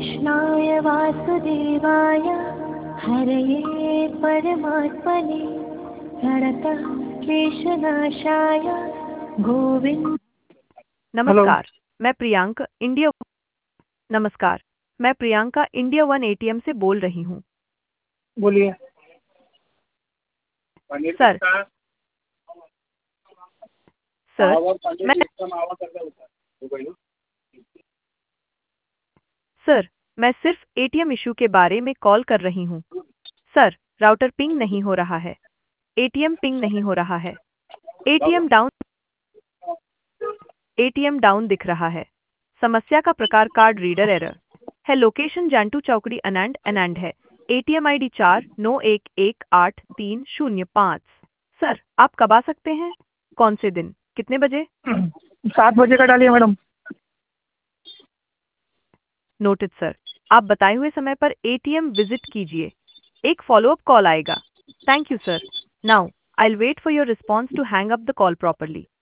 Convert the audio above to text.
कृष्णाय वासुदेवाय हरये परमात्मने प्रणतक्लेशनाशाय गोविन्द। हेलो। नमस्कार। मैं प्रियंका इंडिया नमस्कार। मैं प्रियंका इंडिया वन एटीएम से बोल रही हूँ। बोलिए। सर सर मैं सर मैं सिर्फ एटीएम इशू के बारे में कॉल कर रही हूँ। सर राउटर पिंग नहीं हो रहा है। एटीएम पिंग नहीं हो रहा है। एटीएम डाउन एटीएम डाउन दिख रहा है। समस्या का प्रकार कार्ड रीडर एरर है। लोकेशन जानटू चौकड़ी अनैंड है। ATM ID 49118305। सर आप कब आ सकते हैं? कौन से दिन, कितने बजे? 7 बजे का डालिए मैडम। Noted sir. आप बताए हुए समय पर एटीएम विजिट कीजिए। एक फॉलोअप कॉल आएगा। Thank you sir. Now I will wait for your response to hang up the call properly.